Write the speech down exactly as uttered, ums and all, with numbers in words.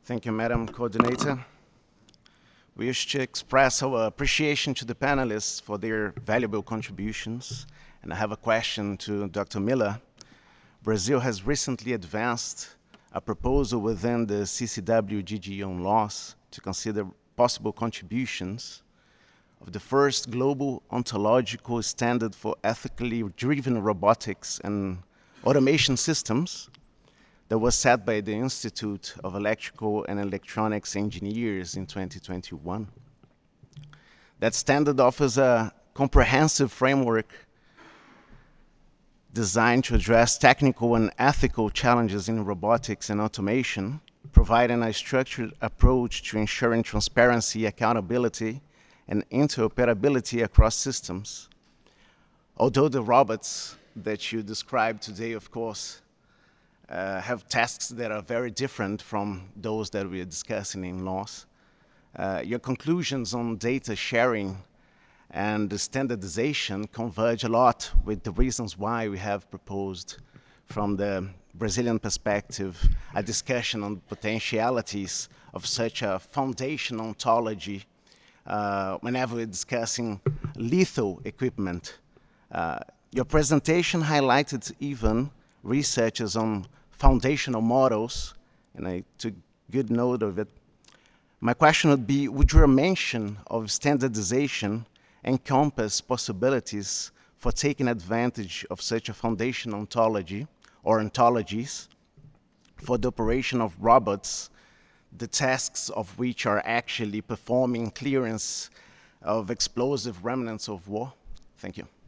Thank you, Madam Coordinator. We wish to express our appreciation to the panelists for their valuable contributions. And I have a question to Doctor Miller. Brazil has recently advanced a proposal within the C C W G G on laws to consider possible contributions of the first global ontological standard for ethically driven robotics and automation systems that was set by the Institute of Electrical and Electronics Engineers in twenty twenty-one. That standard offers a comprehensive framework designed to address technical and ethical challenges in robotics and automation, providing a structured approach to ensuring transparency, accountability, and interoperability across systems. Although the robots that you described today, of course, uh, have tasks that are very different from those that we are discussing in laws, uh, your conclusions on data sharing and the standardization converge a lot with the reasons why we have proposed, from the Brazilian perspective, a discussion on potentialities of such a foundation ontology uh, whenever we're discussing lethal equipment. Uh, your presentation highlighted even researches on foundational models, and I took good note of it. My question would be, would your mention of standardization encompass possibilities for taking advantage of such a foundation ontology or ontologies for the operation of robots, the tasks of which are actually performing clearance of explosive remnants of war? Thank you.